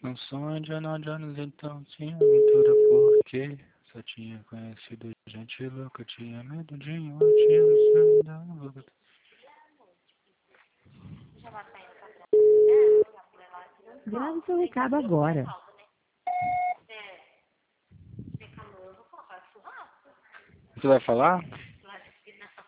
Não sou Indiana Jones, então tinha aventura porque só tinha conhecido gente louca, tinha medo de um latino, saindo da boca. Grave seu recado agora. Você vai falar?